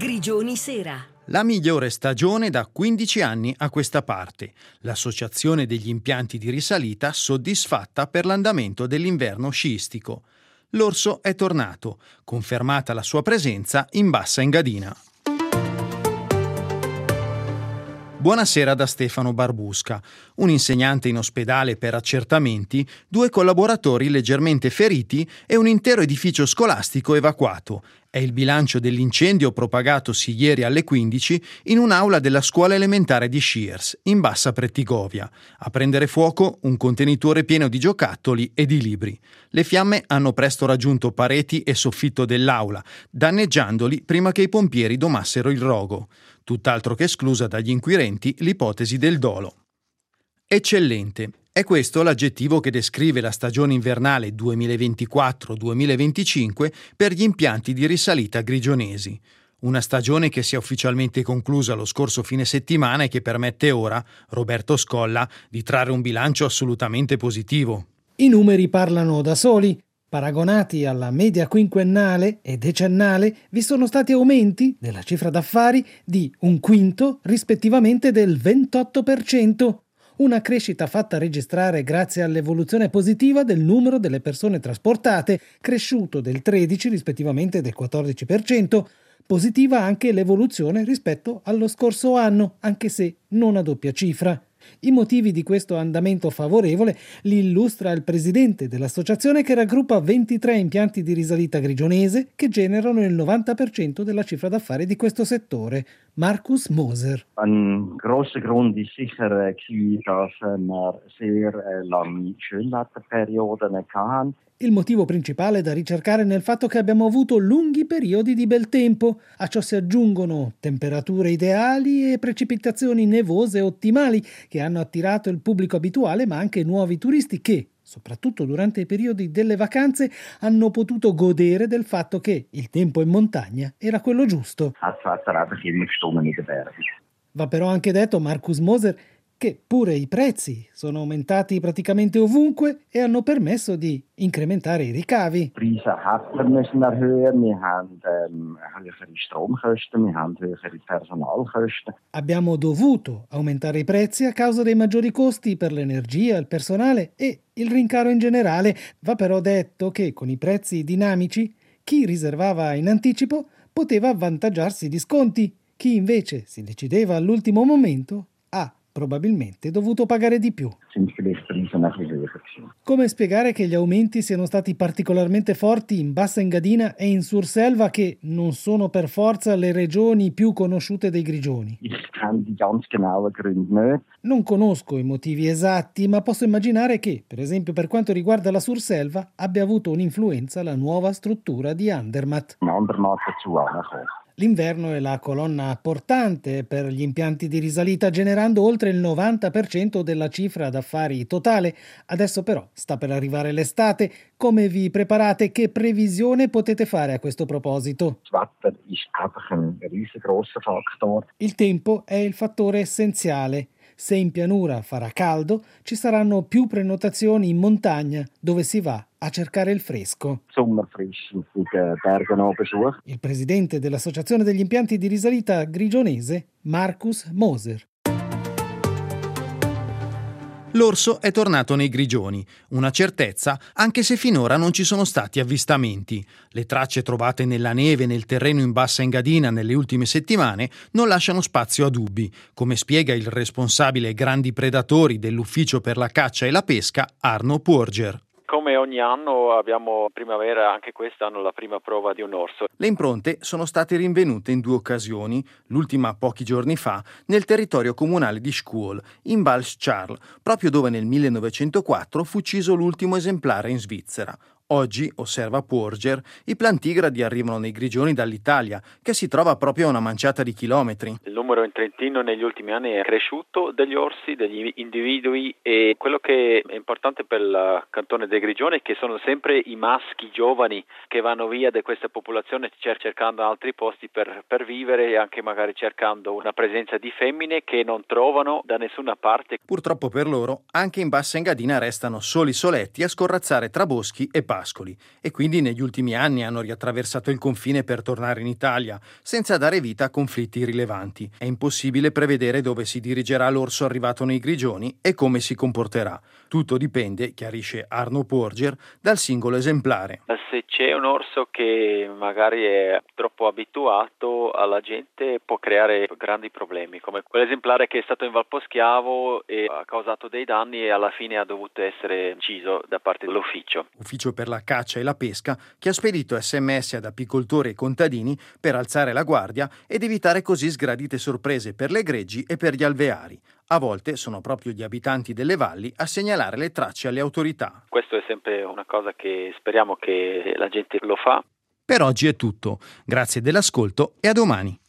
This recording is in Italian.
Grigioni Sera. La migliore stagione da 15 anni a questa parte. L'associazione degli impianti di risalita soddisfatta per l'andamento dell'inverno sciistico. L'orso è tornato, confermata la sua presenza in Bassa Engadina. Buonasera da Stefano Barbusca, un insegnante in ospedale per accertamenti, 2 collaboratori leggermente feriti e un intero edificio scolastico evacuato. È il bilancio dell'incendio propagatosi ieri alle 15 in un'aula della scuola elementare di Schiers, in Bassa Prettigovia. A prendere fuoco un contenitore pieno di giocattoli e di libri. Le fiamme hanno presto raggiunto pareti e soffitto dell'aula, danneggiandoli prima che i pompieri domassero il rogo. Tutt'altro che esclusa dagli inquirenti l'ipotesi del dolo. Eccellente. È questo l'aggettivo che descrive la stagione invernale 2024-2025 per gli impianti di risalita grigionesi. Una stagione che si è ufficialmente conclusa lo scorso fine settimana e che permette ora, Roberto Scolla, di trarre un bilancio assolutamente positivo. I numeri parlano da soli. Paragonati alla media quinquennale e decennale, vi sono stati aumenti della cifra d'affari di 1/5, rispettivamente del 28%. Una crescita fatta registrare grazie all'evoluzione positiva del numero delle persone trasportate, cresciuto del 13 rispettivamente del 14%. Positiva anche l'evoluzione rispetto allo scorso anno, anche se non a doppia cifra. I motivi di questo andamento favorevole li illustra il presidente dell'associazione che raggruppa 23 impianti di risalita grigionese che generano il 90% della cifra d'affari di questo settore. Markus Moser. Ein grosser Grund ist sicher dass wir sehr lange Schönwetterperioden hatten. Il motivo principale da ricercare nel fatto che abbiamo avuto lunghi periodi di bel tempo. A ciò si aggiungono temperature ideali e precipitazioni nevose ottimali che hanno attirato il pubblico abituale ma anche nuovi turisti che, soprattutto durante i periodi delle vacanze, hanno potuto godere del fatto che il tempo in montagna era quello giusto. Va però anche detto, Markus Moser, che pure i prezzi sono aumentati praticamente ovunque e hanno permesso di incrementare i ricavi. Abbiamo dovuto aumentare i prezzi a causa dei maggiori costi per l'energia, il personale e il rincaro in generale. Va però detto che con i prezzi dinamici chi riservava in anticipo poteva avvantaggiarsi di sconti, chi invece si decideva all'ultimo momento ha probabilmente dovuto pagare di più. Come spiegare che gli aumenti siano stati particolarmente forti in Bassa Engadina e in Surselva, che non sono per forza le regioni più conosciute dei grigioni? Non conosco i motivi esatti, ma posso immaginare che, per esempio per quanto riguarda la Surselva, abbia avuto un'influenza la nuova struttura di Andermatt. L'inverno è la colonna portante per gli impianti di risalita, generando oltre il 90% della cifra d'affari totale. Adesso però sta per arrivare l'estate. Come vi preparate? Che previsione potete fare a questo proposito? Il tempo è il fattore essenziale. Se in pianura farà caldo, ci saranno più prenotazioni in montagna, dove si va a cercare il fresco. Il presidente dell'Associazione degli impianti di risalita grigionese, Markus Moser. L'orso è tornato nei grigioni, una certezza anche se finora non ci sono stati avvistamenti. Le tracce trovate nella neve e nel terreno in Bassa Engadina nelle ultime settimane non lasciano spazio a dubbi, come spiega il responsabile grandi predatori dell'Ufficio per la caccia e la pesca, Arno Porger. Come ogni anno abbiamo primavera, anche quest'anno la prima prova di un orso. Le impronte sono state rinvenute in 2 occasioni, l'ultima pochi giorni fa, nel territorio comunale di Schkuol, in Val Charles, proprio dove nel 1904 fu ucciso l'ultimo esemplare in Svizzera. Oggi, osserva Porger, i plantigradi arrivano nei grigioni dall'Italia, che si trova proprio a una manciata di chilometri. Il numero in Trentino negli ultimi anni è cresciuto degli orsi, degli individui, e quello che è importante per il cantone dei grigioni è che sono sempre i maschi giovani che vanno via da questa popolazione cercando altri posti per vivere e anche magari cercando una presenza di femmine che non trovano da nessuna parte. Purtroppo per loro, anche in Bassa Engadina restano soli soletti a scorrazzare tra boschi e pascoli e quindi negli ultimi anni hanno riattraversato il confine per tornare in Italia, senza dare vita a conflitti rilevanti. È impossibile prevedere dove si dirigerà l'orso arrivato nei Grigioni e come si comporterà. Tutto dipende, chiarisce Arno Porger, dal singolo esemplare. Se c'è un orso che magari è troppo abituato alla gente, può creare grandi problemi, come quell'esemplare che è stato in Valposchiavo e ha causato dei danni e alla fine ha dovuto essere ucciso da parte dell'ufficio. Ufficio per la caccia e la pesca, che ha spedito SMS ad apicoltori e contadini per alzare la guardia ed evitare così sgradite sorprese per le greggi e per gli alveari. A volte sono proprio gli abitanti delle valli a segnalare le tracce alle autorità. Questo è sempre una cosa che speriamo che la gente lo fa. Per oggi è tutto. Grazie dell'ascolto e a domani.